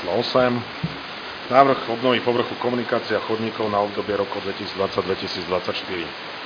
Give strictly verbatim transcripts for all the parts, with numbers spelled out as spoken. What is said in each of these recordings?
číslo osem. Návrh obnovy povrchu komunikácie a chodníkov na obdobie rokov dvetisícdvadsať dvetisícdvadsaťštyri.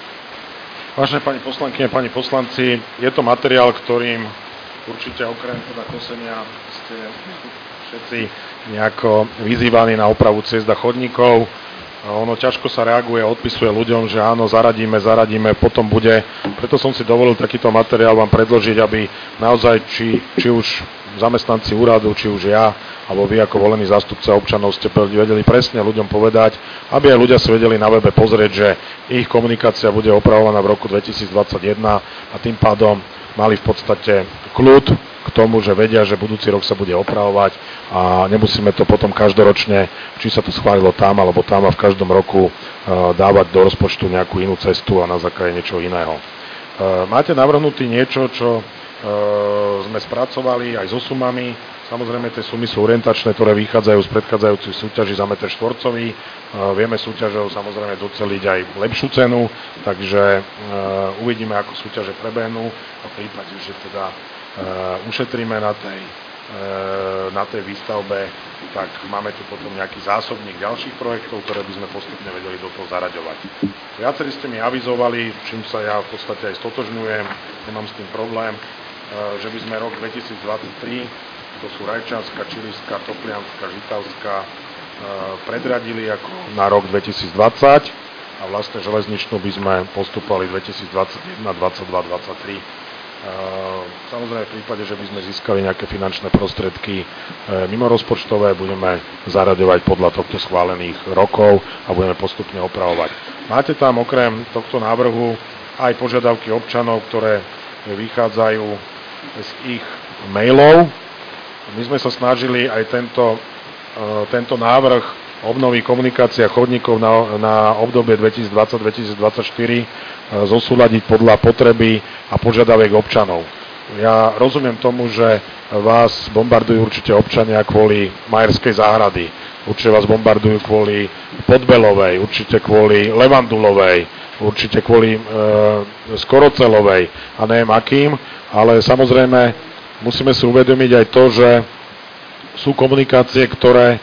Vážené pani poslankyne, pani poslanci, je to materiál, ktorým určite okrem teda kosenia ste všetci nejako vyzývaní na opravu ciest a chodníkov. Ono ťažko sa reaguje a odpisuje ľuďom, že áno, zaradíme, zaradíme, potom bude. Preto som si dovolil takýto materiál vám predložiť, aby naozaj, či, či už zamestnanci úradu, či už ja, alebo vy ako volení zástupca občanov ste vedeli presne ľuďom povedať, aby aj ľudia si vedeli na webe pozrieť, že ich komunikácia bude opravovaná v roku dvetisícdvadsaťjeden a tým pádom mali v podstate kľud k tomu, že vedia, že budúci rok sa bude opravovať a nemusíme to potom každoročne, či sa to schválilo tam alebo tam a v každom roku dávať do rozpočtu nejakú inú cestu a na základe niečo iného. Máte navrhnutý niečo, čo sme spracovali aj so sumami. Samozrejme, tie sumy sú orientačné, ktoré vychádzajú z predchádzajúcich súťaží za meter štvorcový. Vieme súťažou samozrejme doceliť aj lepšiu cenu, takže uvidíme, ako súťaže prebehnú a v prípade, že teda ušetríme na tej, na tej výstavbe, tak máme tu potom nejaký zásobník ďalších projektov, ktoré by sme postupne vedeli do toho zaraďovať. Viacerí ste mi avizovali, čím sa ja v podstate aj stotožňujem, nemám s tým problém, že by sme rok dvetisícdvadsaťtri, to sú Rajčanská, Čilišská, Toplianská, Žitavská, predradili ako na rok dvetisícdvadsať a vlastne železničnú by sme postupovali dvetisícdvadsaťjeden, dvadsaťdva, dvadsaťtri. Samozrejme v prípade, že by sme získali nejaké finančné prostriedky mimo rozpočtové, budeme zaraďovať podľa tohto schválených rokov a budeme postupne opravovať. Máte tam okrem tohto návrhu aj požiadavky občanov, ktoré vychádzajú z ich mailov. My sme sa snažili aj tento, tento návrh obnovy komunikácie a chodníkov na, na obdobie dvetisícdvadsať dvetisícdvadsaťštyri zosúľadiť podľa potreby a požiadaviek občanov. Ja rozumiem tomu, že vás bombardujú určite občania kvôli Majerskej záhrady, určite vás bombardujú kvôli Podbelovej, určite kvôli Levandulovej, určite kvôli e, Skorocelovej a neviem akým, ale samozrejme musíme si uvedomiť aj to, že sú komunikácie, ktoré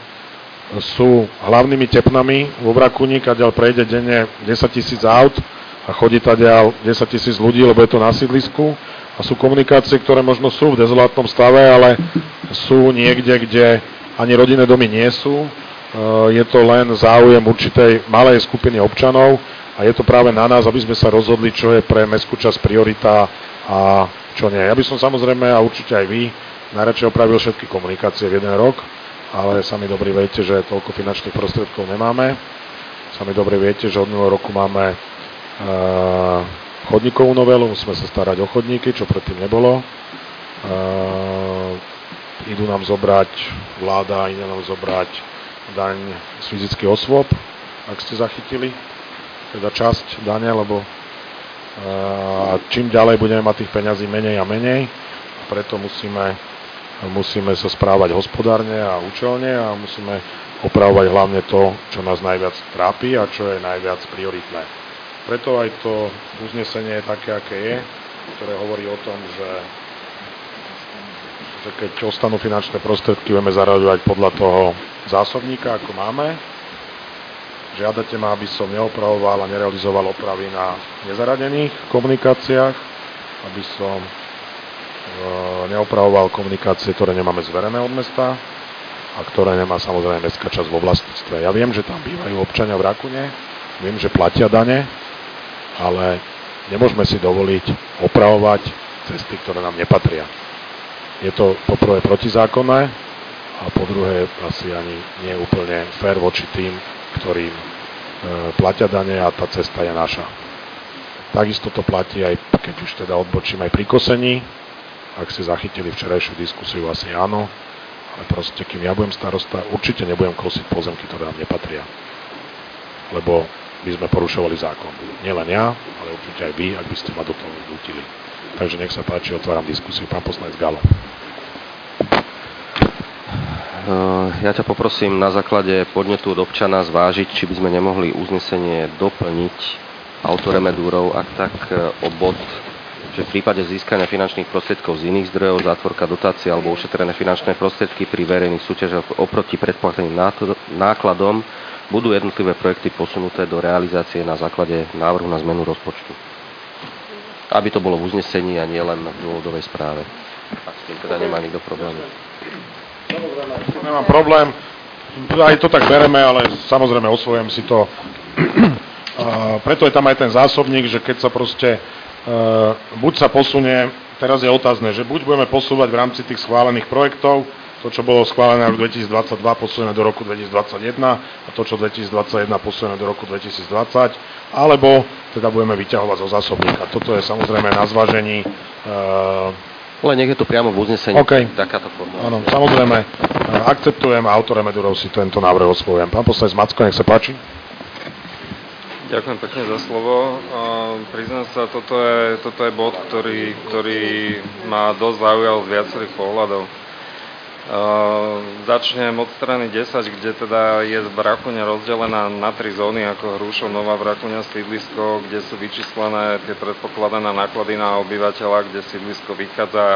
sú hlavnými tepnami vo Vrakuni, kadiaľ prejde denne desaťtisíc aut a chodí tadiaľ desaťtisíc ľudí, lebo je to na sídlisku. A sú komunikácie, ktoré možno sú v dezolátnom stave, ale sú niekde, kde ani rodinné domy nie sú. Je to len záujem určitej malej skupiny občanov a je to práve na nás, aby sme sa rozhodli, čo je pre mestskú časť priorita a čo nie. Ja by som samozrejme, a určite aj vy, najradšej opravil všetky komunikácie v jeden rok, ale sami dobre viete, že toľko finančných prostriedkov nemáme. Sami dobre viete, že od minulého roku máme uh, chodníkovú novelu, musíme sa starať o chodníky, čo predtým nebolo. Uh, idú nám zobrať, vláda ide nám zobrať daň z fyzických osôb, ak ste zachytili, teda časť dane, lebo uh, čím ďalej budeme mať tých peňazí menej a menej, a preto musíme Musíme sa správať hospodárne a účelne a musíme opravovať hlavne to, čo nás najviac trápi a čo je najviac prioritné. Preto aj to uznesenie je také, aké je, ktoré hovorí o tom, že, že keď ostanú finančné prostriedky, budeme zaraďovať podľa toho zásobníka, ako máme. Žiadate ma, aby som neopravoval a nerealizoval opravy na nezaradených komunikáciách, aby som neopravoval komunikácie, ktoré nemáme zverené od mesta a ktoré nemá samozrejme mestská časť vo vlastníctve. Ja viem, že tam bývajú občania v Rakune, viem, že platia dane, ale nemôžeme si dovoliť opravovať cesty, ktoré nám nepatria. Je to po prvé protizákonné a po druhé asi ani nie úplne fér voči tým, ktorým e, platia dane a tá cesta je naša. Takisto to platí aj, keď už teda odbočím aj pri kosení. Ak ste zachytili včerajšiu diskusiu, asi áno, ale proste, kým ja budem starosta, určite nebudem kosiť pozemky, ktoré nám nepatria. Lebo by sme porušovali zákon. Nielen ja, ale určite aj vy, ak by ste ma do toho vnútili. Takže nech sa páči, otváram diskusiu. Pán poslanec Galo. Ja ťa poprosím na základe podnetu od občana zvážiť, či by sme nemohli uznesenie doplniť autoremedúrov, ak tak o bod že v prípade získania finančných prostriedkov z iných zdrojov, zátvorka dotácie alebo ušetrené finančné prostriedky pri verejných súťažiach oproti predpokladným nákladom budú jednotlivé projekty posunuté do realizácie na základe návrhu na zmenu rozpočtu. Aby to bolo v uznesení a nie len v dôvodovej správe. A s tým teda nemá nikto problém. Nemám problém. Aj to tak bereme, ale samozrejme osvojujem si to. Preto je tam aj ten zásobník, že keď sa proste Uh, buď sa posunie, teraz je otázne, že buď budeme posúvať v rámci tých schválených projektov, to, čo bolo schválené v dvetisícdvadsaťdva, posunieme do roku dvetisícdvadsaťjeden a to, čo dvetisícdvadsaťjeden posunieme do roku dvetisícdvadsať, alebo teda budeme vyťahovať zo zásobníka. Toto je samozrejme na zvážení. Uh, Ale nech je to priamo v uznesení. Okay. Takáto forma. Áno, samozrejme, uh, akceptujem a autorom Medurov si tento návrh osvojujem. Pán poslanec Macko, nech sa páči. Ďakujem pekne za slovo. Priznám sa, toto je, toto je bod, ktorý, ktorý ma dosť zaujal z viacerých pohľadov. Začnem od strany desať, kde teda je Vrakuňa rozdelená na tri zóny, ako Hrušov, Nová Vrakuňa, sídlisko, kde sú vyčíslené tie predpokladané náklady na obyvateľa, kde sídlisko vychádza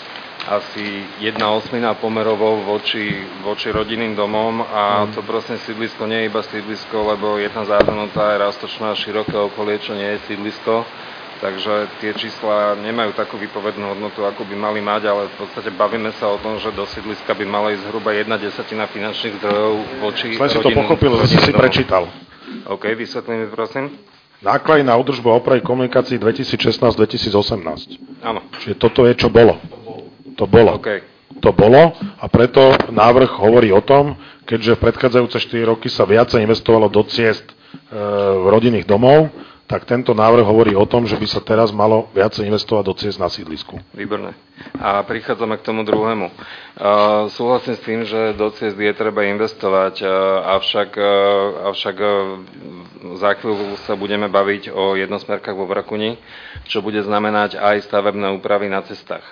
asi jedna osmina pomerovou voči, voči rodinným domom a to prosím sídlisko nie je iba sídlisko, lebo je tam zahrnutá aj Roztočná široké okolie, čo nie je sídlisko, takže tie čísla nemajú takú výpovednú hodnotu, ako by mali mať, ale v podstate bavíme sa o tom, že do sídliska by mala ísť zhruba jedna desatina finančných zdrojov voči rodinným domom. Zle si to pochopil, že si si prečítal. OK, vysvetlím mi prosím. Náklady na údržbu a opravy komunikácií dvetisícšestnásť dvetisícosemnásť. Áno. Čiže toto je, čo bolo. To bolo. Okay. To bolo a preto návrh hovorí o tom, keďže v predchádzajúce štyri roky sa viacej investovalo do ciest e, v rodinných domov, tak tento návrh hovorí o tom, že by sa teraz malo viacej investovať do ciest na sídlisku. Výborné. A prichádzame k tomu druhému. Uh, súhlasím s tým, že do ciest je treba investovať, uh, avšak, uh, avšak uh, za chvíľu sa budeme baviť o jednosmerkách vo Vrakuni, čo bude znamenať aj stavebné úpravy na cestách.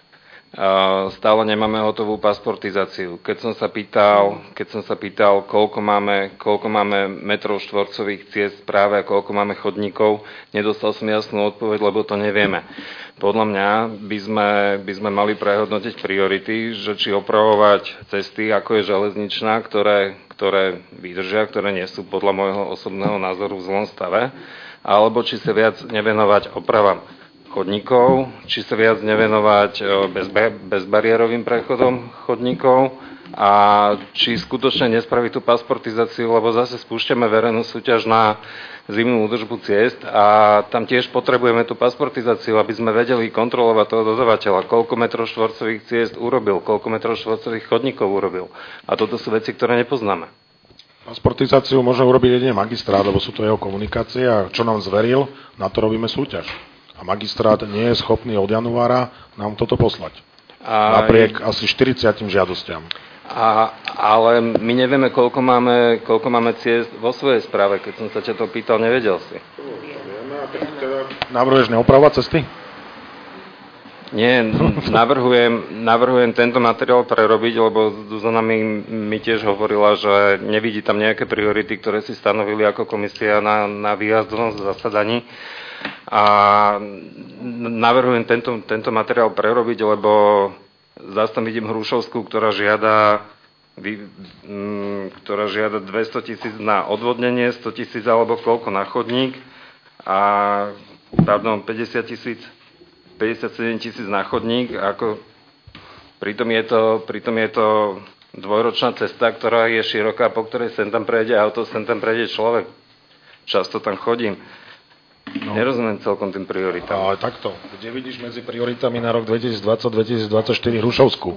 Stále nemáme hotovú pasportizáciu. Keď som sa pýtal, keď som sa pýtal, koľko máme, koľko máme metrov štvorcových ciest práve a koľko máme chodníkov, nedostal som jasnú odpoveď, lebo to nevieme. Podľa mňa by sme, by sme mali prehodnotiť priority, že či opravovať cesty, ako je železničná, ktoré, ktoré vydržia, ktoré nie sú podľa môjho osobného názoru v zlom stave, alebo či sa viac nevenovať opravám chodníkov, či sa viac nevenovať bezbariérovým prechodom chodníkov a či skutočne nespraviť tú pasportizáciu, lebo zase spúšťame verejnú súťaž na zimnú údržbu ciest a tam tiež potrebujeme tú pasportizáciu, aby sme vedeli kontrolovať toho dodavateľa, koľko metrov štvorcových ciest urobil, koľko metrov štvorcových chodníkov urobil. A toto sú veci, ktoré nepoznáme. Pasportizáciu môže urobiť jedine magistrát, lebo sú to jeho komunikácie a čo nám zveril, na to robíme súťaž. A magistrát nie je schopný od januára nám toto poslať. A napriek asi štyridsiatim žiadostiam. A, ale my nevieme, koľko máme, koľko máme ciest vo svojej správe. Keď som sa ťa to pýtal, nevedel si. Navrhuješ neopravovať cesty? Nie, navrhujem, navrhujem tento materiál prerobiť, lebo Zuzana mi, mi tiež hovorila, že nevidí tam nejaké priority, ktoré si stanovili ako komisia na, na výjazdovom zasadaní. A navrhujem tento, tento materiál prerobiť, lebo zase tam vidím Hrušovskú, ktorá žiada, ktorá žiada dvesto tisíc na odvodnenie, sto tisíc alebo koľko na chodník a pardon, päťdesiat tisíc, päťdesiatsedem tisíc na chodník. Ako, pritom, je to, pritom je to dvojročná cesta, ktorá je široká, po ktorej sem tam prejde auto, sem tam prejde človek. Často tam chodím. No. Nerozumiem celkom tým prioritám. Ale takto, kde vidíš medzi prioritami na rok dvetisícdvadsať dvetisícdvadsaťštyri Hrušovskú?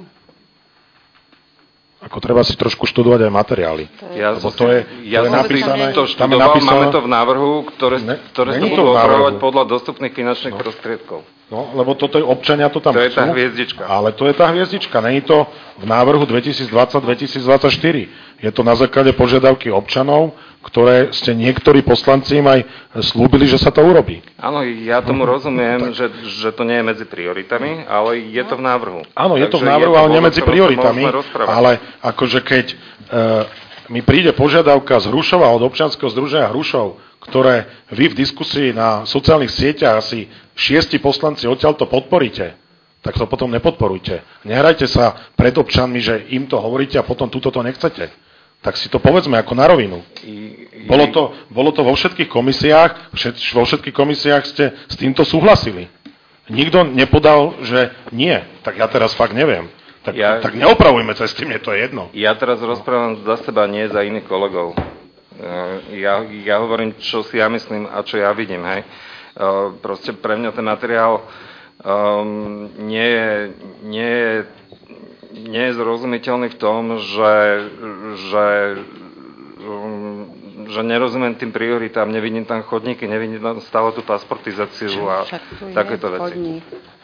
Ako treba si trošku študovať aj materiály. Ja Lebo to je, ja to je napísané, to študoval, tam je napísané, máme to v návrhu, ktoré, ne, ktoré sa budú opravovať podľa dostupných finančných no. prostriedkov. No, lebo toto je, občania to tam to chcú. To je tá hviezdička. Ale to je tá hviezdička, není to v návrhu dvetisícdvadsať dvetisícdvadsaťštyri. Je to na základe požiadavky občanov, ktoré ste niektorí poslanci im aj slúbili, že sa to urobí. Áno, ja tomu rozumiem, že, že to nie je medzi prioritami, ale je to v návrhu. Áno, je to v návrhu, ale nie medzi prioritami. Ale akože keď e, mi príde požiadavka z Hrušova od občianskeho združenia Hrušov, ktoré vy v diskusii na sociálnych sieťach asi šiesti poslanci odtiaľto podporíte, tak to potom nepodporujte. Nehrajte sa pred občanmi, že im to hovoríte a potom túto to nechcete. Tak si to povedzme ako na rovinu. Bolo to, bolo to vo všetkých komisiách, všet, vo všetkých komisiách ste s týmto súhlasili. Nikto nepodal, že nie. Tak ja teraz fakt neviem. Tak, ja, tak neopravujme cesty, mne to je jedno. Ja teraz rozprávam za seba, nie za iných kolegov. Ja, ja hovorím, čo si ja myslím a čo ja vidím. Hej. Proste pre mňa ten materiál um, nie, je, nie, je, nie je zrozumiteľný v tom, že, že, um, že nerozumiem tým prioritám, nevidím tam chodníky, nevidím tam stále tú pasportizáciu a takéto veci.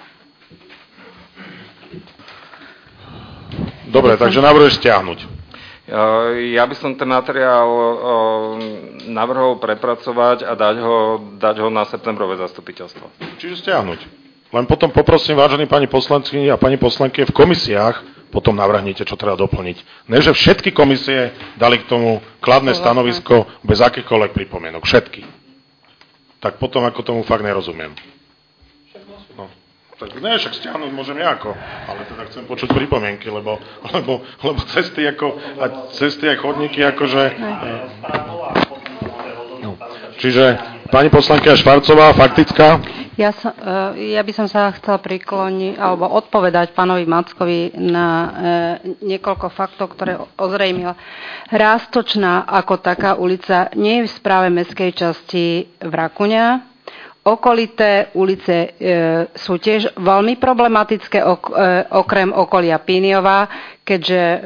Dobre, takže navrhuješ stiahnuť. Ja by som ten materiál navrhol prepracovať a dať ho, dať ho na septembrové zastupiteľstvo. Čiže stiahnuť. Len potom poprosím, vážení pani poslanci a pani poslanky, v komisiách potom navrhnite, čo treba doplniť. Ne, že všetky komisie dali k tomu kladné stanovisko bez akýchkoľvek pripomienok. Všetky. Tak potom, ako tomu fakt nerozumiem. No. Tak ne, však stiahnuť môžem nejako, ale teda chcem počuť pripomienky, lebo, lebo, lebo cesty, ako, a cesty a chodníky akože... No. Čiže pani poslankyňa Švarcová, faktická. Ja, sa, ja by som sa chcela prikloniť, alebo odpovedať pánovi Mackovi na e, niekoľko faktov, ktoré ozrejmil. Rástočná ako taká ulica nie je v správe mestskej časti Vrakuňa. Okolité ulice e, sú tiež veľmi problematické, ok, e, okrem okolia Píniova, keďže e,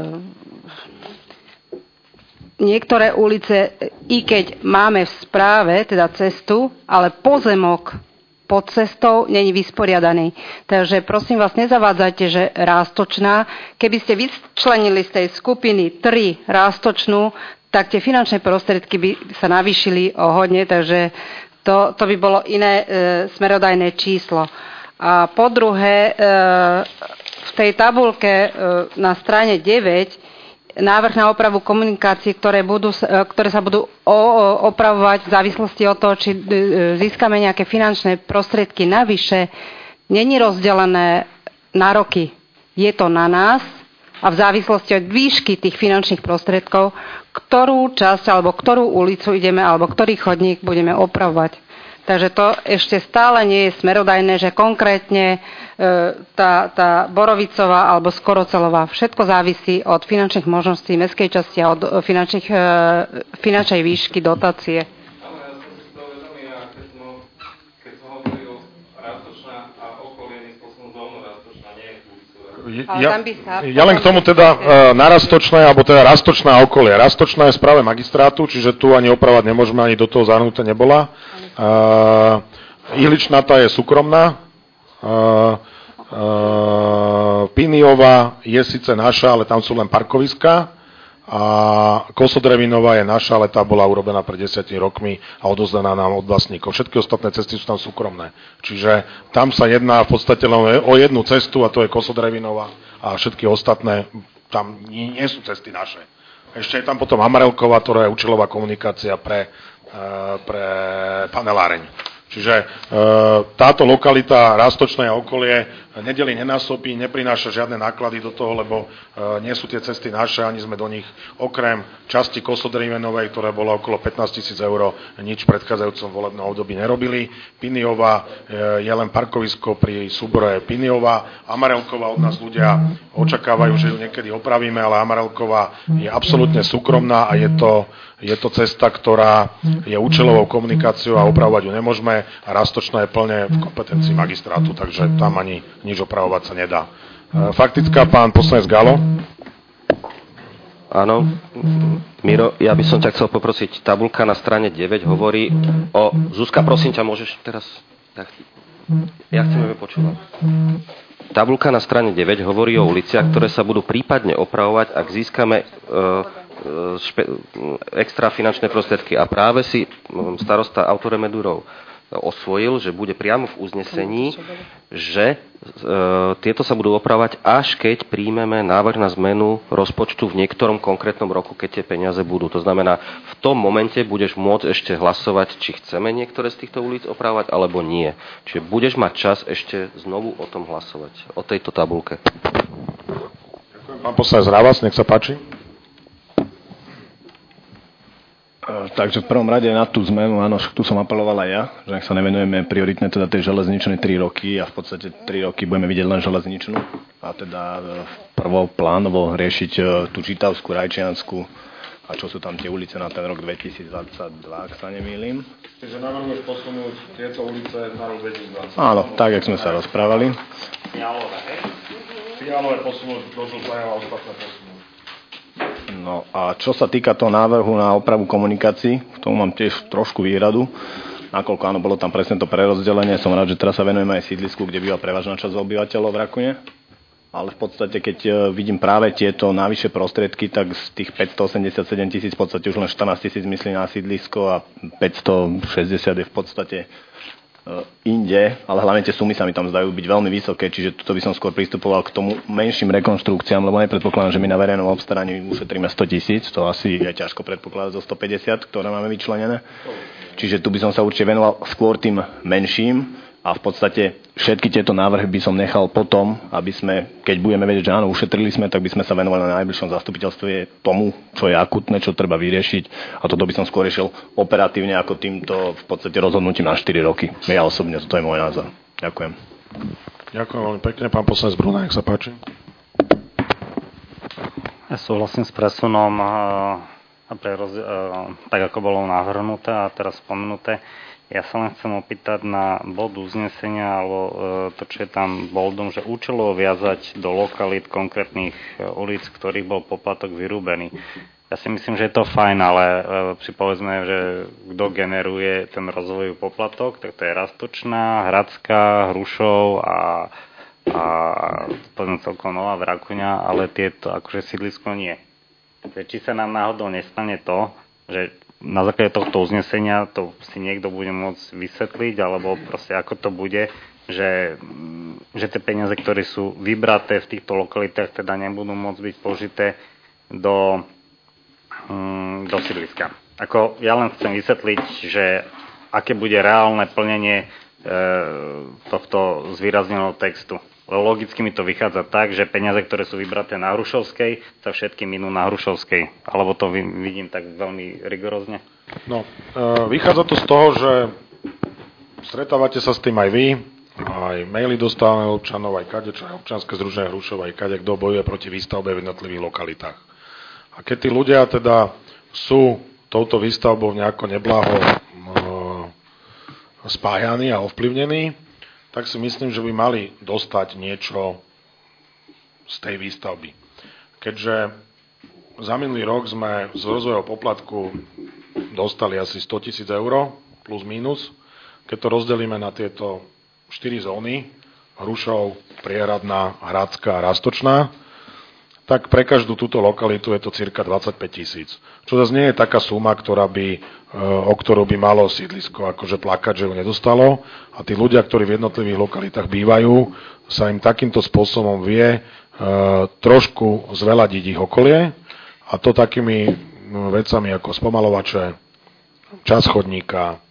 niektoré ulice, i keď máme v správe, teda cestu, ale pozemok pod cestou není vysporiadaný. Takže prosím vás, nezavádzajte, že Rástočná. Keby ste vyčlenili z tej skupiny tri Rástočnú, tak tie finančné prostriedky by sa navýšili o hodne, takže To, to by bolo iné e, smerodajné číslo. A po druhé, e, v tej tabuľke e, na strane deväť návrh na opravu komunikácií, ktoré, budú, e, ktoré sa budú o, o, opravovať v závislosti od toho, či e, získame nejaké finančné prostriedky navyše, není rozdelené na roky. Je to na nás a v závislosti od výšky tých finančných prostriedkov, ktorú časť alebo ktorú ulicu ideme alebo ktorý chodník budeme opravovať. Takže to ešte stále nie je smerodajné, že konkrétne e, tá, tá Borovicová alebo Skorocelová, všetko závisí od finančných možností mestskej časti a od finančných, e, finančnej výšky dotácie. Ja, ja len k tomu teda uh, na Rastočné, alebo teda Rastočná okolie. Rastočná je v správe magistrátu, čiže tu ani opravať nemôžeme, ani do toho zahrnuté nebola. Uh, Ihličnatá je súkromná. Uh, uh, Piniová je síce naša, ale tam sú len parkoviská. A Kosodrevinová je naša, ale tá bola urobená pred desiatimi rokmi a odozdaná nám od vlastníkov. Všetky ostatné cesty sú tam súkromné. Čiže tam sa jedná v podstate len o jednu cestu a to je Kosodrevinová a všetky ostatné tam nie, nie sú cesty naše. Ešte je tam potom Amarelková, ktorá je účelová komunikácia pre, pre paneláreň. Čiže e, táto lokalita Rastočné a okolie nedeli, nenásobí, neprináša žiadne náklady do toho, lebo e, nie sú tie cesty naše, ani sme do nich okrem časti Kosodrivenovej, ktorá bola okolo pätnásť tisíc eur, nič v predchádzajúcom volebnom období nerobili. Piniová e, je len parkovisko pri súbore Piniová. Amarelková od nás ľudia očakávajú, že ju niekedy opravíme, ale Amarelková je absolútne súkromná a je to, je to cesta, ktorá je účelovou komunikáciou a opravovať ju nemôžeme. A Rastočná je plne v kompetencii magistrátu, takže tam ani nič opravovať sa nedá. Faktická, pán poslanec Galo. Áno, Miro, ja by som ťa chcel poprosiť, tabuľka na strane deväť hovorí o... Zuzka, prosím ťa, môžeš teraz... Ja chcem, aby počúval. Tabuľka na strane deväť hovorí o uliciach, ktoré sa budú prípadne opravovať, ak získame... Uh, Špe, extra finančné prostriedky a práve si starosta Autoremedurov osvojil, že bude priamo v uznesení, že e, tieto sa budú opravovať, až keď príjmeme návrh na zmenu rozpočtu v niektorom konkrétnom roku, keď tie peniaze budú. To znamená, v tom momente budeš môcť ešte hlasovať, či chceme niektoré z týchto ulic opravovať, alebo nie. Čiže budeš mať čas ešte znovu o tom hlasovať, o tejto tabulke. Pán poslanec Rávas, nech sa páči. Takže v prvom rade na tú zmenu, áno, tu som apeloval aj ja, že ak sa nevenujeme prioritne teda tej železničnej tri roky a v podstate tri roky budeme vidieť len železničnú a teda prvo plánovo riešiť tú Žitavskú, Rajčiansku a čo sú tam tie ulice na ten rok dvetisícdvadsaťdva, ak sa nemýlim. Čiže navrhuješ posunúť tieto ulice na rok dvetisícdvadsať. Áno, tak, jak sme sa rozprávali. Fialové, hej? Fialové posunúť do žltého a ostatné posunúť. No a čo sa týka toho návrhu na opravu komunikácií, k tomu mám tiež trošku výhradu, nakoľko áno, bolo tam presne to prerozdelenie, som rád, že teraz sa venujeme aj sídlisku, kde býva prevažná časť obyvateľov v Rakune, ale v podstate, keď vidím práve tieto návyššie prostriedky, tak z tých päťstoosemdesiatsedem tisíc v podstate už len štrnásť tisíc myslí na sídlisko a päťstošesťdesiat je v podstate inde, ale hlavne tie sumy sa mi tam zdajú byť veľmi vysoké, čiže tuto by som skôr pristupoval k tomu menším rekonštrukciám, lebo nepredpokladám, že my na verejnom obstaraní ušetríme sto tisíc, to asi je ťažko predpokladať zo stopäťdesiat, ktoré máme vyčlenené. Čiže tu by som sa určite venoval skôr tým menším a v podstate všetky tieto návrhy by som nechal potom, aby sme, keď budeme vedieť, že áno, ušetrili sme, tak by sme sa venovali na najbližšom zastupiteľstve tomu, čo je akutné, čo treba vyriešiť a toto by som skôr riešil operatívne ako týmto v podstate rozhodnutím na štyri roky. Ja osobne, to je môj názor. Ďakujem. Ďakujem veľmi pekne. Pán poslanec Bruna, nech sa páči. Ja súhlasím s presunom a preroz... tak, ako bolo navrhnuté a teraz spomenuté. Ja sa len chcem opýtať na bod uznesenia, alebo to, čo je tam boldom, že účelovo viazať do lokalít konkrétnych ulic, ktorých bol poplatok vyrúbený. Ja si myslím, že je to fajn, ale si povedzme, že kto generuje ten rozvojový poplatok, tak to je Rastočná, Hradská, Hrušov a, a povedzme celkom Nová Vrakuňa, ale tieto akože sídlisko nie. Takže či sa nám náhodou nestane to, že na základe tohto uznesenia to si niekto bude môcť vysvetliť, alebo proste ako to bude, že, že tie peniaze, ktoré sú vybraté v týchto lokalitách, teda nebudú môcť byť použité do, um, do sídliska. Ako ja len chcem vysvetliť, že aké bude reálne plnenie e, tohto zvýrazneného textu. Logicky mi to vychádza tak, že peniaze, ktoré sú vybraté na Hrušovskej, sa všetky minú na Hrušovskej. Alebo to vidím tak veľmi rigorózne? No, vychádza to z toho, že stretávate sa s tým aj vy, aj maily dostávame občanov, aj kadečo, aj občianske združenie Hrušov, aj kade, kto bojuje proti výstavbe v jednotlivých lokalitách. A keď tí ľudia teda sú touto výstavbou nejako neblaho e, spájaní a ovplyvnení, tak si myslím, že by mali dostať niečo z tej výstavby. Keďže za minulý rok sme z rozvojového poplatku dostali asi sto tisíc eur, plus minus, keď to rozdelíme na tieto štyri zóny, Hrušov, Priehradná, Hradská a Rastočná, tak pre každú túto lokalitu je to cirka dvadsaťpäť tisíc. Čo zase nie je taká suma, ktorá by, o ktorú by malo sídlisko akože plakať, že ju nedostalo. A tí ľudia, ktorí v jednotlivých lokalitách bývajú, sa im takýmto spôsobom vie trošku zveladiť ich okolie. A to takými vecami ako spomalovače, čas chodníka,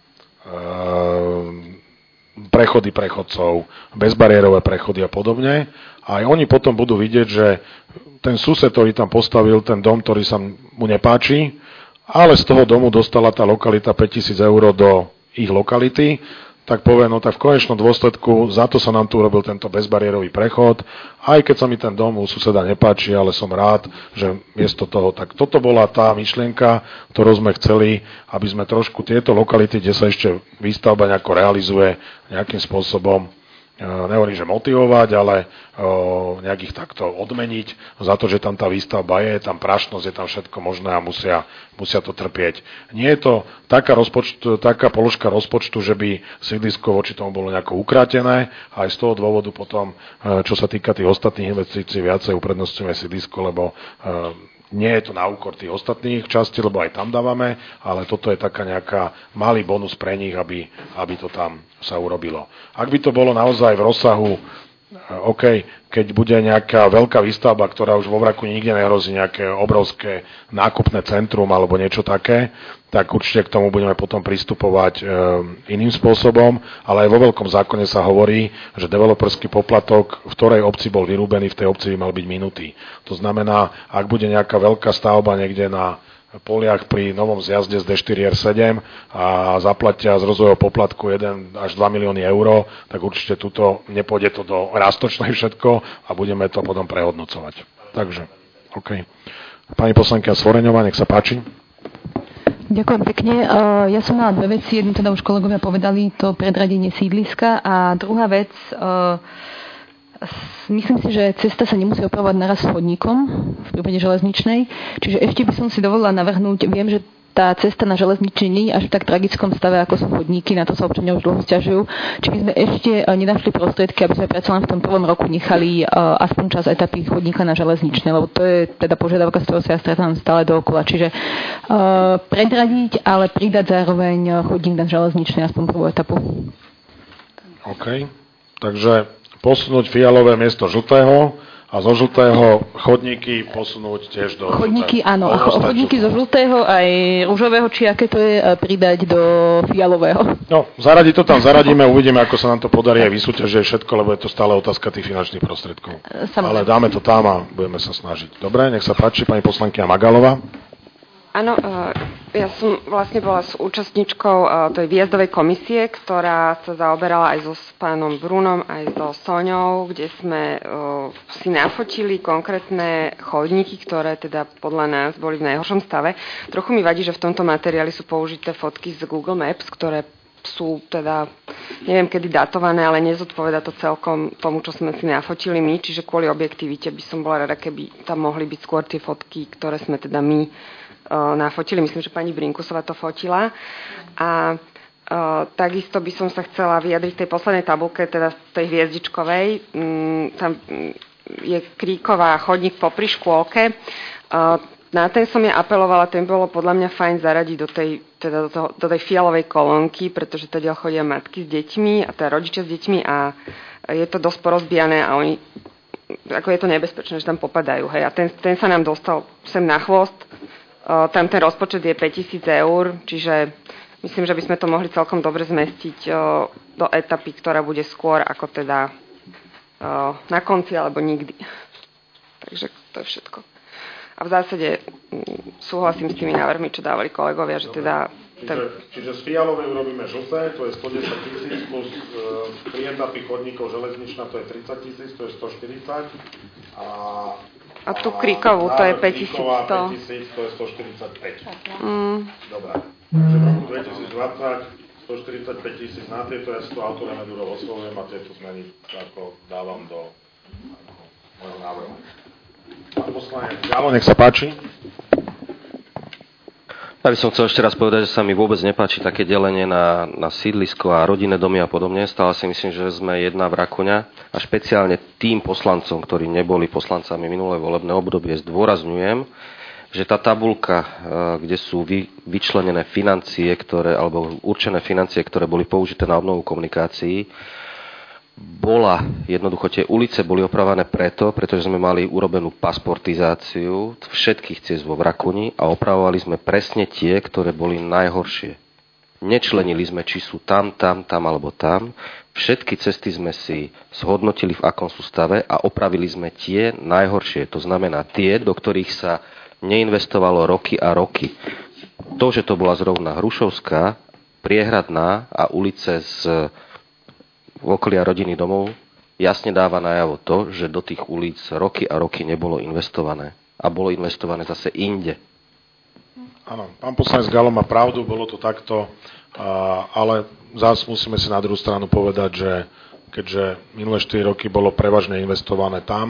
prechody prechodcov, bezbariérové prechody a podobne. A aj oni potom budú vidieť, že ten sused, ktorý tam postavil ten dom, ktorý sa mu nepáči, ale z toho domu dostala tá lokalita päťtisíc eur do ich lokality, tak povie, no tak v konečnom dôsledku za to sa nám tu urobil tento bezbariérový prechod, aj keď sa mi ten dom u suseda nepáči, ale som rád, že miesto toho, tak toto bola tá myšlienka, ktorú sme chceli, aby sme trošku tieto lokality, kde sa ešte výstavba nejako realizuje, nejakým spôsobom, nehovorím, že motivovať, ale nejak ich takto odmeniť za to, že tam tá výstavba je, tam prašnosť, je tam všetko možné a musia, musia to trpieť. Nie je to taká, rozpočtu, taká položka rozpočtu, že by sídlisko voči tomu bolo nejako ukrátené, a aj z toho dôvodu potom, čo sa týka tých ostatných investícií, viacej uprednostňujeme sídlisko, lebo Nie je to na úkor tých ostatných častí, lebo aj tam dávame, ale toto je taká nejaká malý bonus pre nich, aby, aby to tam sa urobilo. Ak by to bolo naozaj v rozsahu OK, keď bude nejaká veľká výstavba, ktorá už vo Vrakuni nikde nehrozí, nejaké obrovské nákupné centrum alebo niečo také, tak určite k tomu budeme potom pristupovať e, iným spôsobom, ale aj vo veľkom zákone sa hovorí, že developerský poplatok, v ktorej obci bol vyrúbený, v tej obci by mal byť minutý. To znamená, ak bude nejaká veľká stavba niekde na poliach pri novom zjazde z dé štyri er sedem a zaplatia z rozvojového poplatku jeden až dva milióny eur, tak určite tuto nepôjde to do rastočnej všetko a budeme to potom prehodnocovať. Takže, OK. Pani poslankyňa Svoreňová, nech sa páči. Ďakujem pekne. Ja som mala dve veci. Jednu teda už kolegovia povedali, to predradenie sídliska. A druhá vec, myslím si, že cesta sa nemusí opravovať naraz s chodníkom v prípade železničnej. Čiže ešte by som si dovolila navrhnúť, viem, že tá cesta na železničnej nie je až v tak tragickom stave, ako sú chodníky, na to sa občania už dlho sťažujú. Či by sme ešte nenašli prostriedky, aby sme predsa len v tom prvom roku nechali uh, aspoň čas etapy chodníka na železničnej, lebo to je teda požiadavka, z ktorou sa ja stretám stále dookola. Čiže uh, predradiť, ale pridať zároveň chodník na železničnej aspoň prvú etapu. OK. Takže posunúť fialové miesto žltého a zo žltého chodníky posunúť tiež do... Chodníky, áno. Chodníky zo žltého aj ružového, či aké to je, pridať do fialového. No, zaradiť to tam zaradíme, uvidíme, ako sa nám to podarí aj vysúťažiť všetko, lebo je to stále otázka tých finančných prostriedkov. Samozrejme. Ale dáme to tam a budeme sa snažiť. Dobre, nech sa páči, pani poslankyňa Magalová. Áno, ja som vlastne bola s účastníčkou tej výjazdovej komisie, ktorá sa zaoberala aj so s pánom Brunom, aj so Soňou, kde sme si nafotili konkrétne chodníky, ktoré teda podľa nás boli v najhoršom stave. Trochu mi vadí, že v tomto materiáli sú použité fotky z Google Maps, ktoré sú teda, neviem kedy datované, ale nezodpoveda to celkom tomu, čo sme si nafotili my, čiže kvôli objektivite by som bola rada, keby tam mohli byť skôr tie fotky, ktoré sme teda my nafotili. Myslím, že pani Brinkusová to fotila. A uh, takisto by som sa chcela vyjadriť v tej poslednej tabulke, teda tej hviezdičkovej. Um, tam je Kríková chodník popri škôlke. Uh, na ten som ja apelovala, ten bolo podľa mňa fajn zaradiť do tej, teda do, toho, do tej fialovej kolónky, pretože teda chodia matky s deťmi a teda rodičia s deťmi a je to dosť porozbijané a oni, ako je to nebezpečné, že tam popadajú. Hej. A ten, ten sa nám dostal sem na chvost. Tam ten rozpočet je päťtisíc eur, čiže myslím, že by sme to mohli celkom dobre zmestiť do etapy, ktorá bude skôr ako teda na konci alebo nikdy. Takže to je všetko. A v zásade súhlasím s tými návrhmi, čo dávali kolegovia, že teda... Čiže, čiže z fialovej urobíme žlté, to je stodesať tisíc, plus tri etapy chodníkov železničná, to je tridsať tisíc, to je stoštyridsať. A... A tú Kríkovú, to je päťtisícsto. päťtisíc, to je stoštyridsaťpäť. Mm. Dobre. Takže v roku dvetisícdvadsať stoštyridsaťpäť tisíc na tieto, ja si to autoremedúro oslovujem a tieto zmeny ako dávam do môjho návrhu. Pán poslanec Gálo, nech sa páči. Ja by som chcel ešte raz povedať, že sa mi vôbec nepáči také delenie na, na sídlisko a rodinné domy a podobne. Stále si myslím, že sme jedna Vrakuňa a špeciálne tým poslancom, ktorí neboli poslancami minulé volebné obdobie, zdôrazňujem, že tá tabuľka, kde sú vy, vyčlenené financie, ktoré, alebo určené financie, ktoré boli použité na obnovu komunikácií, bola, jednoducho tie ulice boli opravené preto, pretože sme mali urobenú pasportizáciu všetkých ciest vo Vrakuni a opravovali sme presne tie, ktoré boli najhoršie. Nečlenili sme, či sú tam, tam, tam alebo tam. Všetky cesty sme si zhodnotili, v akom sú stave a opravili sme tie najhoršie. To znamená tie, do ktorých sa neinvestovalo roky a roky. To, že to bola zrovna Hrušovská, Priehradná a ulice z v okolia rodinných domov, jasne dáva najavo to, že do tých ulic roky a roky nebolo investované. A bolo investované zase inde. Áno, pán poslanec Galo má pravdu, bolo to takto, ale zás musíme si na druhú stranu povedať, že keďže minulé štyri roky bolo prevažne investované tam,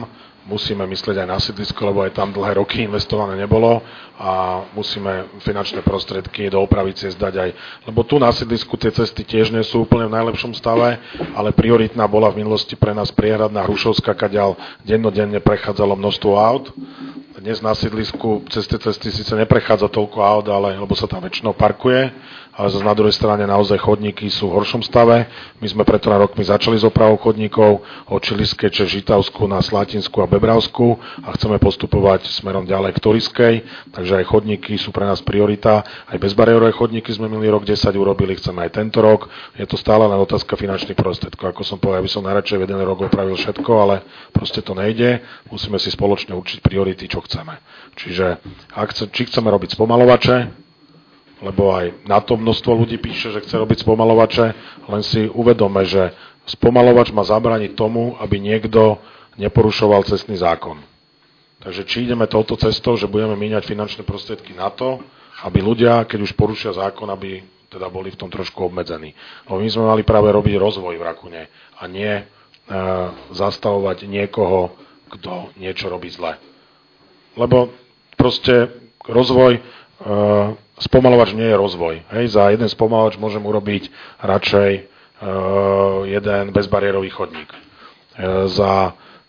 musíme myslieť aj na sídlisko, lebo aj tam dlhé roky investované nebolo a musíme finančné prostriedky do opravy ciest dať aj, lebo tu na sídlisku tie cesty tiež nie sú úplne v najlepšom stave, ale prioritná bola v minulosti pre nás priehradná Hrušovská, kadiaľ dennodenne prechádzalo množstvo aut. Dnes na sídlisku cez tie cesty síce neprechádza toľko aut, ale lebo sa tam väčšinou parkuje, ale zase na druhej strane naozaj chodníky sú v horšom stave. My sme preto na rokmi začali s opravou chodníkov od Čiliskej cez Žitavsku na Slatinsku a Bebravsku a chceme postupovať smerom ďalej k Turiskej, takže aj chodníky sú pre nás priorita. Aj bezbariérové chodníky sme minulý rok desať urobili, chceme aj tento rok. Je to stále len otázka finančných prostriedkov. Ako som povedal, ja by som najradšej v jeden rok opravil všetko, ale proste to nejde. Musíme si spoločne určiť priority, čo chceme. Čiže ak chce, či chceme robiť spomalovače, lebo aj na to množstvo ľudí píše, že chce robiť spomalovače, len si uvedome, že spomalovač má zabrániť tomu, aby niekto neporušoval cestný zákon. Takže či ideme touto cestou, že budeme míňať finančné prostriedky na to, aby ľudia, keď už porušia zákon, aby teda boli v tom trošku obmedzení. Lebo my sme mali práve robiť rozvoj v Rakune a nie e, zastavovať niekoho, kto niečo robí zle. Lebo proste rozvoj... E, Spomalovač nie je rozvoj. Hej, za jeden spomalovač môžem urobiť radšej e, jeden bezbariérový chodník. E, za e,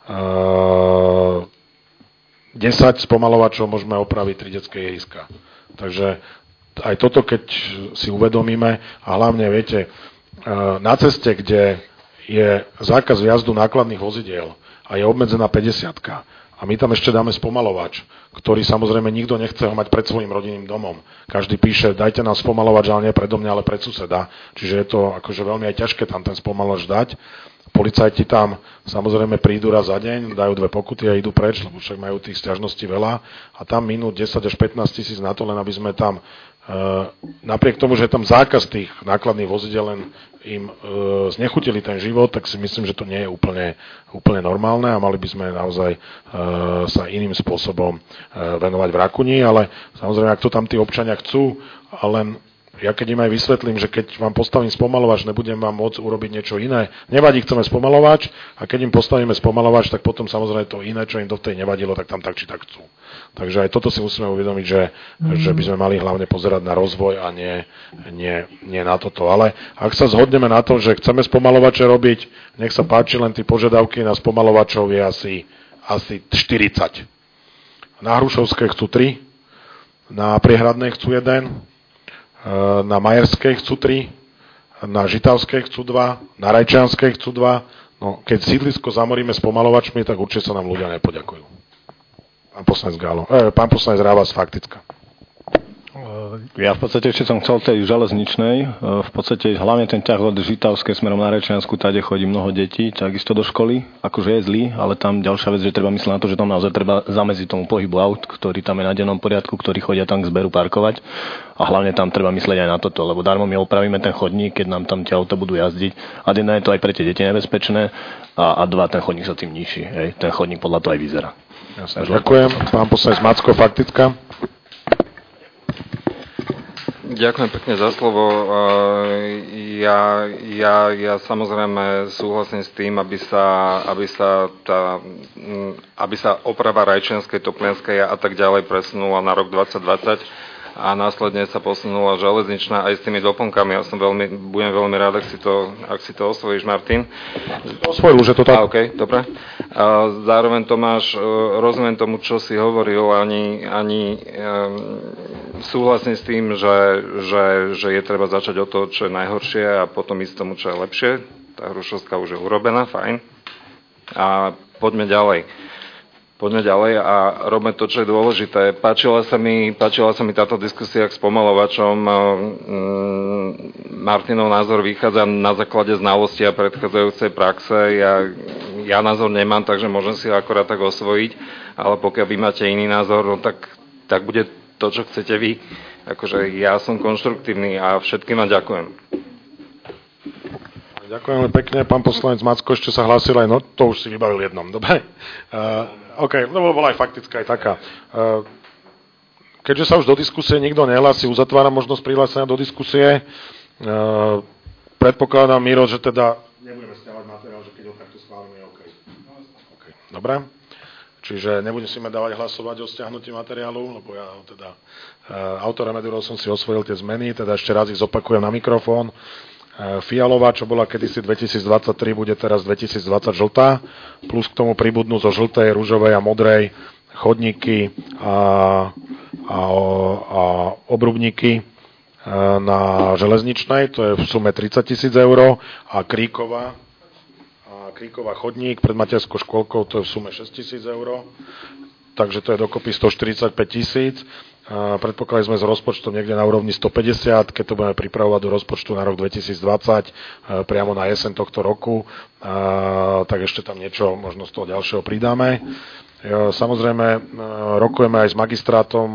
desať spomalovačov môžeme opraviť tri detské ihriska. Takže aj toto, keď si uvedomíme, a hlavne, viete, e, na ceste, kde je zákaz vjazdu nákladných vozidiel a je obmedzená päťdesiatka, a my tam ešte dáme spomalovač, ktorý samozrejme nikto nechce ho mať pred svojím rodinným domom. Každý píše, dajte nám spomalovač, ale nie predo mňa, ale pred suseda. Čiže je to akože veľmi aj ťažké tam ten spomalovač dať. Policajti tam samozrejme prídu raz za deň, dajú dve pokuty a idú preč, lebo však majú tých sťažností veľa. A tam minút desať až pätnásť tisíc na to, len aby sme tam, e, napriek tomu, že je tam zákaz tých nákladných vozidel, len im e, znechutili ten život, tak si myslím, že to nie je úplne, úplne normálne a mali by sme naozaj e, sa iným spôsobom e, venovať v Rakuni, ale samozrejme, ak to tam tí občania chcú, a len ja keď im aj vysvetlím, že keď vám postavím spomalovač, nebudem vám môcť urobiť niečo iné. Nevadí, chceme spomalovač a keď im postavíme spomalovač, tak potom samozrejme to iné, čo im do tej nevadilo, tak tam tak či tak chcú. Takže aj toto si musíme uvedomiť, že, mm. že by sme mali hlavne pozerať na rozvoj a nie, nie, nie na toto. Ale ak sa zhodneme na to, že chceme spomalovače robiť, nech sa páči, len tie požiadavky na spomalovačov je asi, asi štyridsať. Na Hrušovskej chcú tri, na Priehradnej chcú jeden, na Majerskej chcú tri, na Žitavskej chcú dva, na Rajčianskej chcú dva. No, keď sídlisko zamoríme spomalovačmi, tak určite sa nám ľudia nepoďakujú. Pán poslanec Gálo. E, pán poslanec Rávas, faktická. Ja v podstate ešte som chcel tej železničnej. V podstate hlavne ten ťah od Žitavskej smerom na Rajčiansku, tade chodí mnoho detí, takisto do školy. Akože je zlý, ale tam ďalšia vec, že treba myslieť na to, že tam naozaj treba zamedziť tomu pohybu aut, ktorý tam je na dennom poriadku, ktorí chodia tam k zberu parkovať. A hlavne tam treba myslieť aj na toto, lebo darmo my opravíme ten chodník, keď nám tam tie auta budú jazdiť. A jedna je to aj pre tie deti nebezpečné a, a dva, ten chodník sa tým ničí. Hej. Ten chodník podľa toho aj vyzerá. Jasne, ďakujem. Pán poslanec Macko, faktická. Ďakujem pekne za slovo. Ja, ja, ja samozrejme súhlasím s tým, aby sa, aby sa, tá, aby sa oprava Rajčianskej, Toplianskej a tak ďalej presunula na rok dvadsať dvadsať a následne sa posunula železničná aj s tými doplnkami. Ja som veľmi, budem veľmi rád, ak si to, ak si to osvojíš, Martin. Osvojil, že to tak. A, OK, dobre. A zároveň Tomáš, rozumiem tomu, čo si hovoril, ani, ani um, súhlasím s tým, že, že, že je treba začať od toho, čo je najhoršie a potom ísť tomu, čo je lepšie. Tá Hrušovská už je urobená, fajn. A poďme ďalej. Poďme ďalej a robme to, čo je dôležité. Páčila sa mi, páčila sa mi táto diskusia k spomalovačom. Martinov názor vychádza na základe znalosti a predchádzajúcej praxe. Ja, ja názor nemám, takže môžem si ho akorát tak osvojiť, ale pokiaľ vy máte iný názor, no tak, tak bude to, čo chcete vy. Akože ja som konštruktívny a všetkým vám ďakujem. Ďakujem pekne. Pán poslanec Macko ešte sa hlásil aj, no to už si vybavil jednom. Dobre. Uh, OK, lebo bola aj faktická, aj taká. Uh, keďže sa už do diskusie nikto nehlási, uzatváram možnosť prihlásenia do diskusie. Uh, predpokladám, Miro, že teda nebudeme stiaľať materiál, že keď ho takto schválime, je OK. OK. Dobre. čiže nebudeme dávať hlasovať o stiahnutí materiálu, lebo ja teda e, autor Remediurov som si osvojil tie zmeny, teda ešte raz ich zopakujem na mikrofón. E, fialová, čo bola kedysi dvetisícdvadsaťtri, bude teraz dvetisícdvadsať žltá, plus k tomu pribudnú zo žltej, ružovej a modrej chodníky a, a, a obrubníky na železničnej, to je v sume tridsať tisíc eur, a Kríková, a Kríková chodník pred materskou škôlkou, to je v sume šesť tisíc eur, takže to je dokopy stoštyridsaťpäť tisíc. Predpokladali sme s rozpočtom niekde na úrovni stopäťdesiat, keď to budeme pripravovať do rozpočtu na rok dvetisícdvadsať, priamo na jeseň tohto roku, tak ešte tam niečo možno z toho ďalšieho pridáme. Samozrejme, rokujeme aj s magistrátom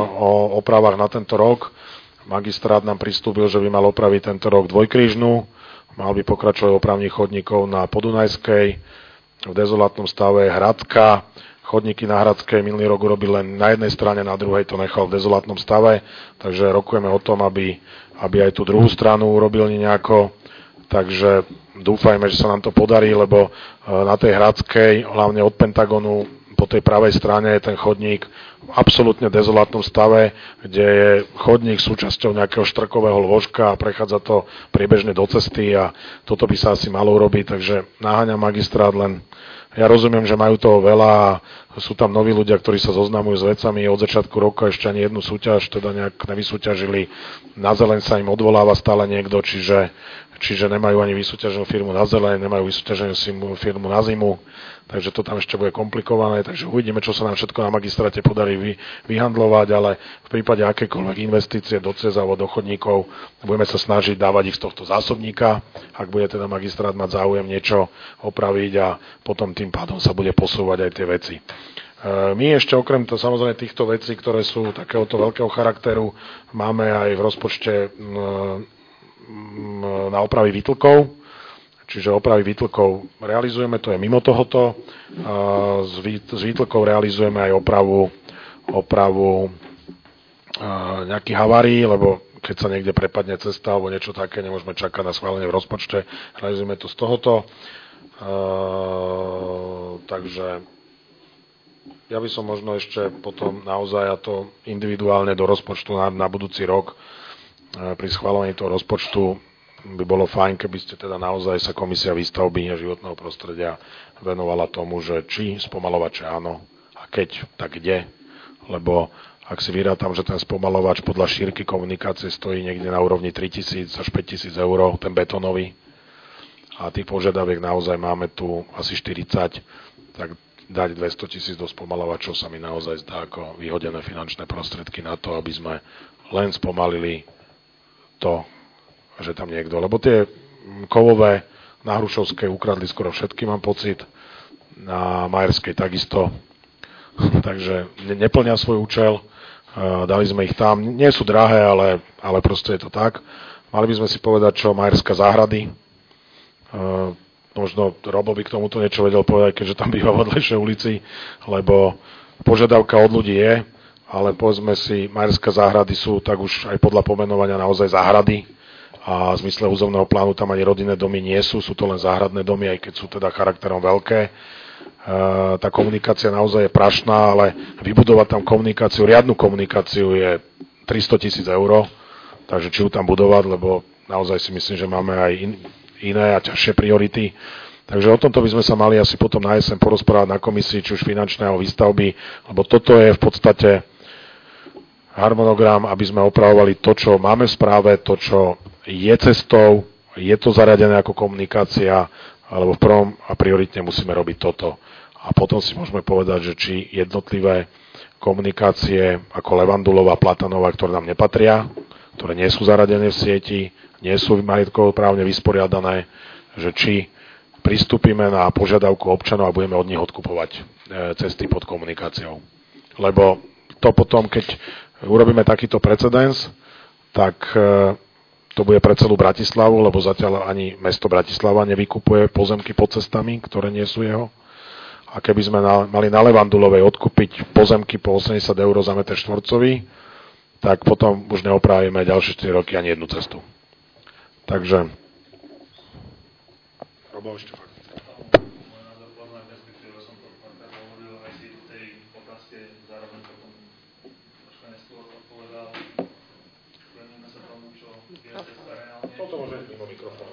o opravách na tento rok. Magistrát nám pristúpil, že by mal opraviť tento rok dvojkrížnu, mal by pokračovať opravných chodníkov na Podunajskej, v dezolátnom stave Hradka. Chodníky na Hradskej minulý rok urobil len na jednej strane, na druhej to nechal v dezolátnom stave, takže rokujeme o tom, aby, aby aj tú druhú stranu urobil nejako, takže dúfajme, že sa nám to podarí, lebo na tej Hradskej, hlavne od Pentagonu, po tej pravej strane je ten chodník v absolútne dezolátnom stave, kde je chodník súčasťou nejakého štrkového lôžka a prechádza to priebežne do cesty a toto by sa asi malo urobiť, takže naháňam magistrát, len ja rozumiem, že majú toho veľa a sú tam noví ľudia, ktorí sa zoznamujú s vecami od začiatku roka, ešte ani jednu súťaž teda nejak nevysúťažili, na zeleň sa im odvoláva stále niekto, čiže, čiže nemajú ani vysúťaženú firmu na zeleň, nemajú vysúťaženú firmu na zimu, takže to tam ešte bude komplikované, takže uvidíme, čo sa nám všetko na magistráte podarí vy, vyhandlovať, ale v prípade akékoľvek investície do cez alebo do chodníkov budeme sa snažiť dávať ich z tohto zásobníka, ak bude teda magistrát mať záujem niečo opraviť a potom tým pádom sa bude posúvať aj tie veci. My ešte okrem to, samozrejme týchto vecí, ktoré sú takéhoto veľkého charakteru, máme aj v rozpočte na opravy výtlkov, čiže opravy výtlkov realizujeme, to je mimo tohoto. S výtlkov realizujeme aj opravu, opravu nejakých havárií, lebo keď sa niekde prepadne cesta alebo niečo také, nemôžeme čakať na schválenie v rozpočte. Realizujeme to z tohoto. Takže ja by som možno ešte potom naozaj, a to individuálne do rozpočtu na, na budúci rok, pri schváľovaní toho rozpočtu by bolo fajn, keby ste teda naozaj sa komisia výstavby a životného prostredia venovala tomu, že či spomalovače áno, a keď, tak kde, lebo ak si vyrátam, že ten spomalovač podľa šírky komunikácie stojí niekde na úrovni tritisíc až päťtisíc eur, ten betónový, a tých požiadaviek naozaj máme tu asi štyridsať, tak dať dvestotisíc do spomalovačov sa mi naozaj zdá ako vyhodené finančné prostriedky na to, aby sme len spomalili to, že tam niekto, lebo tie kovové na Hrušovskej ukradli skoro všetky, mám pocit, na Majerskej takisto, takže neplnia svoj účel, dali sme ich tam, nie sú drahé, ale, ale proste je to tak. Mali by sme si povedať, čo Majerská záhrady, možno Robo by k tomuto niečo vedel povedať, keďže tam býva v odlejšej ulici, lebo požiadavka od ľudí je, ale povedzme si, Majerská záhrady sú tak už aj podľa pomenovania naozaj záhrady a v zmysle územného plánu tam ani rodinné domy nie sú, sú to len záhradné domy, aj keď sú teda charakterom veľké. Tá komunikácia naozaj je prašná, ale vybudovať tam komunikáciu, riadnu komunikáciu je tristotisíc eur, takže či ju tam budovať, lebo naozaj si myslím, že máme aj in, iné a ťažšie priority. Takže o tomto by sme sa mali asi potom na jeseň porozprávať na komisii, či už finančného výstavby, lebo toto je v podstate harmonogram, aby sme opravovali to, čo máme v správe, to, čo je cestou, je to zaradené ako komunikácia, alebo v prvom a prioritne musíme robiť toto. A potom si môžeme povedať, že či jednotlivé komunikácie ako Levandulová, Platanová, ktoré nám nepatria, ktoré nie sú zaradené v sieti, nie sú majetkovo právne vysporiadané, že či pristúpime na požiadavku občanov a budeme od nich odkupovať cesty pod komunikáciou. Lebo to potom, keď urobíme takýto precedens, tak to bude pre celú Bratislavu, lebo zatiaľ ani mesto Bratislava nevykupuje pozemky pod cestami, ktoré nie sú jeho. A keby sme na, mali na Levandulovej odkúpiť pozemky po osemdesiat eur za meter štvorcový, tak potom už neopravíme ďalšie štyri roky ani jednu cestu. Takže... Robo ešte fakt. to môže ísť mimo mikrofónu.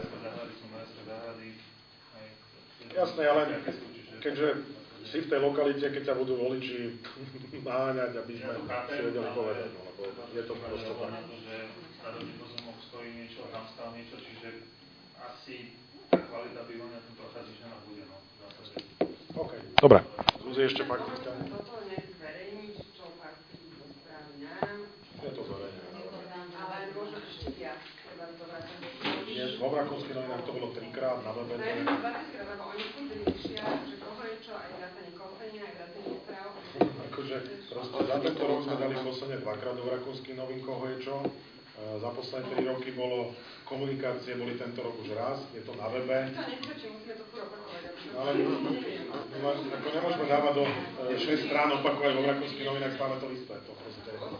Jasné, ale keďže si v tej lokalite, keď ťa budú voliči náňať, aby sme si vedeli povedať, no, lebo je to proste tak. Národný pozemok stojí niečo, tam stál niečo, čiže asi tá kvalita bývania tam trocha znižená bude, no. OK, dobre. Zúzi ešte faktická. Toto nezverejniť, čo patrí do správy nám. Je to zverejnené. Ale možno ešte viac, treba to vrátiť do Nie, vo Vrakovských novinách to bolo trikrát na webe. Ne, dvadsaťkrát, lebo oni furt riešia, že koho je čo, aj vrátanie kofenia, aj vrátanie správ. Akože proste za tento rok sme dali posledne dvakrát do Vrakovských novín, koho je čo. Za posledné tri roky bolo, komunikácie boli tento rok už raz, je to na webe. To nestačí, musíme to furt opakovať. Ale ako nemôžeme dávať do šesť strán opakovať vo Vrakovských novinách, stále to isté. To proste je.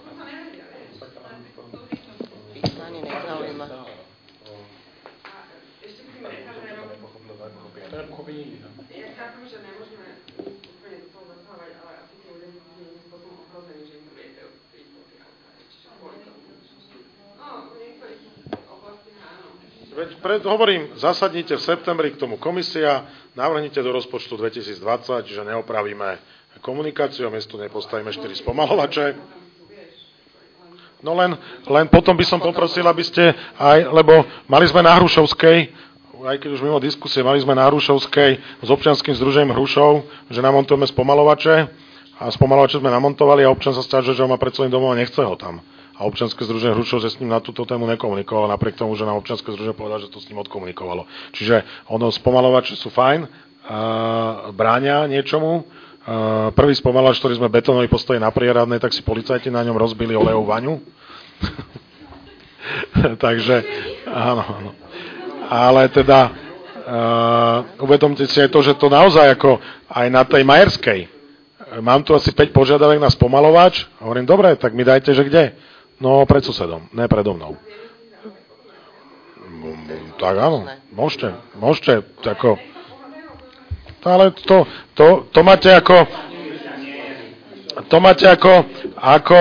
Písanie nezaujíma. Ešte k tým reklamérov. Ja chápem, že nemôžeme úplne do toho zasahovať, ale asi tie ľudia sú nejakým spôsobom ohrození, že im to viete prísť po tie autá. Čiže kvôli tomu. No, v niektorých oblastiach áno. Veď pred, hovorím, zasadnite v septembri k tomu komisia, navrhnite do rozpočtu dvetisícdvadsať, že neopravíme komunikáciu a miesto nepostavíme štyri spomalovače. No len, len potom by som poprosil, aby ste aj, lebo mali sme na Hrušovskej, aj keď už mimo diskusie, mali sme na Hrušovskej s občianskym združením Hrušov, že namontujeme spomalovače a spomalovače sme namontovali a občan sa sťažuje, že ho má pred svojím domom a nechce ho tam. A občianske združenie Hrušov, že s ním na túto tému nekomunikovalo, napriek tomu, že nám občianske združenie povedalo, že to s ním odkomunikovalo. Čiže ono, spomalovače sú fajn, uh, bránia niečomu. Uh, prvý spomalovač, ktorý sme betónový postavili na prieradnej, tak si policajti na ňom rozbili olejovú vaňu. Takže, áno, áno. Ale teda, uh, uvedomte si aj to, že to naozaj ako aj na tej Majerskej. Mám tu asi päť požiadaviek na spomalovač. A hovorím, dobre, tak mi dajte, že kde? No, pred susedom, ne predo mnou. Tak áno, môžete, môžete, ako... Ale to, to, to máte ako... To máte ako... Ako...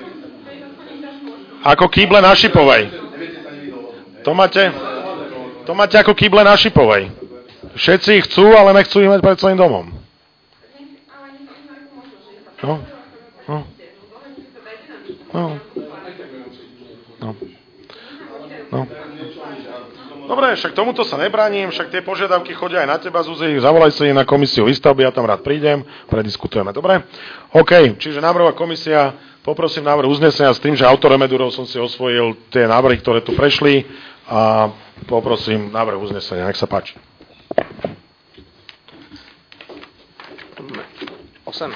Ako kýble na Šipovej. To máte... To máte ako kýble na Šipovej. Všetci ich chcú, ale nechcú ich mať pred svojím domom. No. No. No. No. No. Dobre, však tomuto sa nebránim, však tie požiadavky chodia aj na teba, Zuzi, zavolaj si na komisiu výstavby, ja tam rád prídem, prediskutujeme, dobre? OK, čiže návrhová komisia, poprosím návrh uznesenia s tým, že autoremedurov som si osvojil tie návrhy, ktoré tu prešli a poprosím návrh uznesenia, nech sa páči. osem.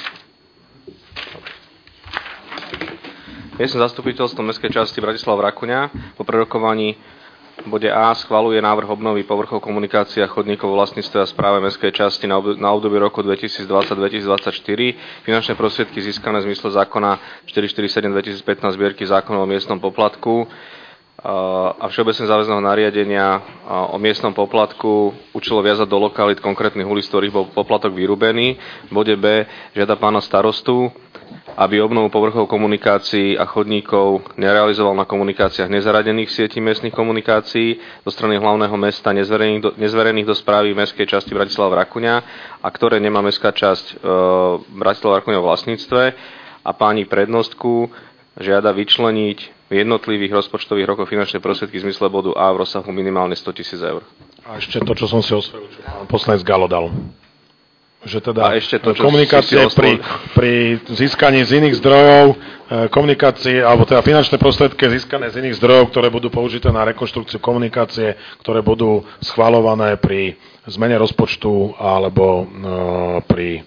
Miestne zastupiteľstvo mestskej časti Bratislava Rakuňa po prerokovaní v bode A schvaľuje návrh obnovy povrchov komunikácií a chodníkov vo vlastníctve a správe mestskej časti na obdobie roku dvetisícdvadsať dvetisícdvadsaťštyri. Finančné prostriedky získané v zmysle zákona štyristoštyridsaťsedem dvetisícpätnásť zbierky zákona o miestnom poplatku a všeobecne záväzného nariadenia o miestnom poplatku účelo viazať do lokalít konkrétnych ulic, z ktorých bol poplatok vyrúbený. V bode B žiada pána starostu, aby obnovu povrchov komunikácií a chodníkov nerealizoval na komunikáciách nezaradených sietí miestnych komunikácií zo strany hlavného mesta nezverených do, nezverených do správy mestskej časti Bratislava Rakuňa a ktoré nemá mestská časť e, Bratislava Rakuňa v vlastníctve, a pani prednostku žiada vyčleniť v jednotlivých rozpočtových rokoch finančné prostriedky v zmysle bodu A v rozsahu minimálne sto tisíc eur. A ešte to, čo som si osvojil, čo pán poslanec Galo dal. Že teda a ešte to, čo komunikácie si si pri, pri získaní z iných zdrojov, komunikácie, alebo teda finančné prostriedky získané z iných zdrojov, ktoré budú použité na rekonštrukciu komunikácie, ktoré budú schvaľované pri zmene rozpočtu alebo no, pri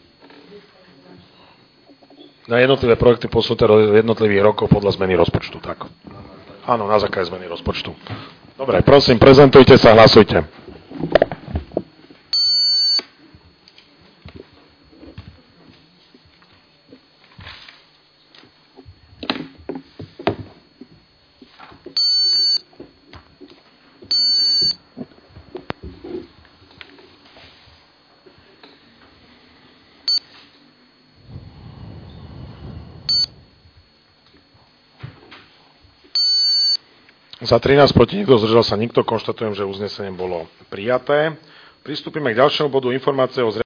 na jednotlivé projekty posunuté do jednotlivých rokov podľa zmeny rozpočtu. Tak. Áno, na základe zmeny rozpočtu. Dobre, prosím, prezentujte sa, hlasujte. Za trinásť proti nikto, zdržal sa nikto. Konštatujem, že uznesenie bolo prijaté. Pristúpime k ďalšiemu bodu informácie o